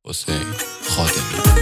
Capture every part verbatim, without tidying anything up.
حسین خادمی.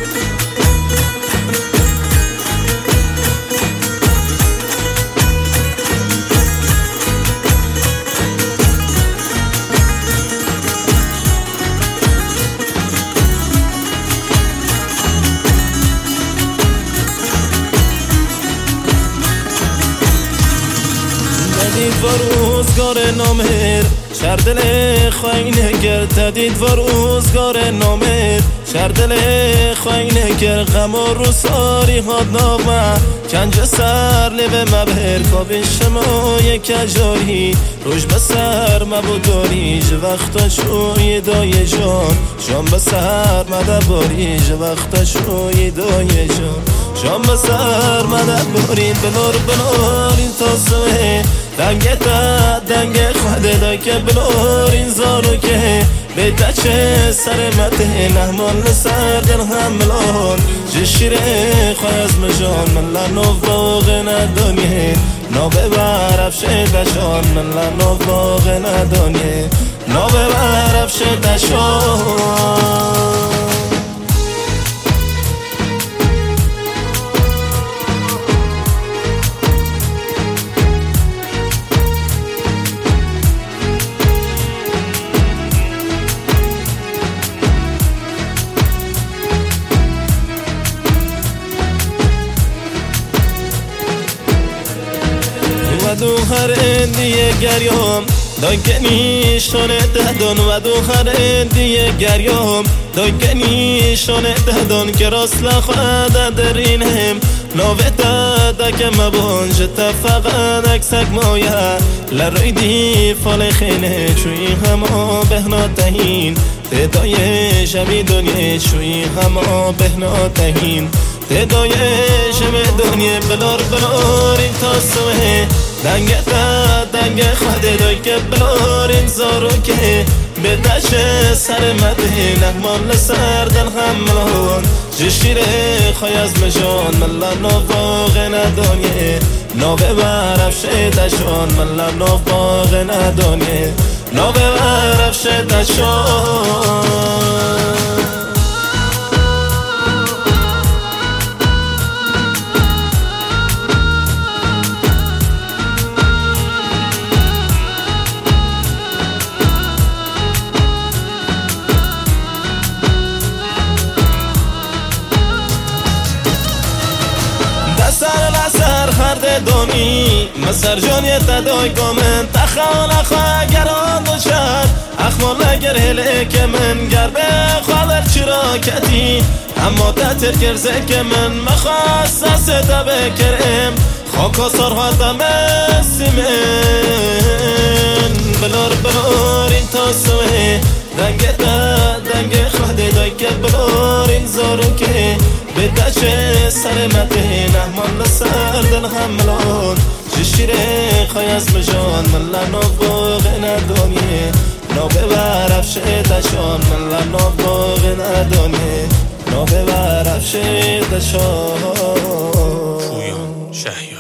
تدید و روزگار نامر شردل خواهی نگر تدید و روزگار نامر شردل خواهی نگر غم و روساری هاد نامه کنج سر لبه مبهر کابی شمای کجاری روش بسر مبوداری ج وقتا شوی دای جان شام بسر مدباری ج وقتا شوی دای جان شام بسر مدباری بلور بلور این تاسمه دنگ تا دنگ خواهده دا که بلور این زارو که بیتا چه سر مته نهمان لسر دل هملان جشیره خواه از مجان من لنو باغ ندانیه نا ببر افشه دشان من لنو باغ ندانیه نا ببر افشه دشان و دو هر اندیه گریام داگنی شانه دهدان و دو هر اندیه گریام داگنی شانه دهدان که راست لخواه درین هم ناوه داده که مبان جتا فقط اکسک مایه لروی دی فال خینه چوی هما بهنا تهین تدای شمی دنیا چوی هما بهنا تهین تدای شمی دنیا بلار بلار این تاسمه دنگ تا دنگ خواهده دای که بلار این زارو که به دشت سر مده نهمان لسر دل هملان جشیره خواه از مجان من لنو باغ ندانیه نا ببر افشه دشان من لنو باغ ندانیه نا ببر افشه دشان سر لسر خرد دانی مسر جانی تدای کامن تخوان خواه گران دوشد اخمال اگر هله که من گر به خالر چرا کتی اما تتر کرزه که من مخواست ستا بکرم خاکا سرها دمستی من بلار بلار این تاسوه دنگ تا دنگ خواهده دای که بلار این زارو که به دچه سر مته نهمان لسر دل هملان جشیره خواه از مجان من لنو باغ ندانیه نا ببر افشه دشان من لنو باغ ندانیه نا ببر افشه دشان پویان شهیار.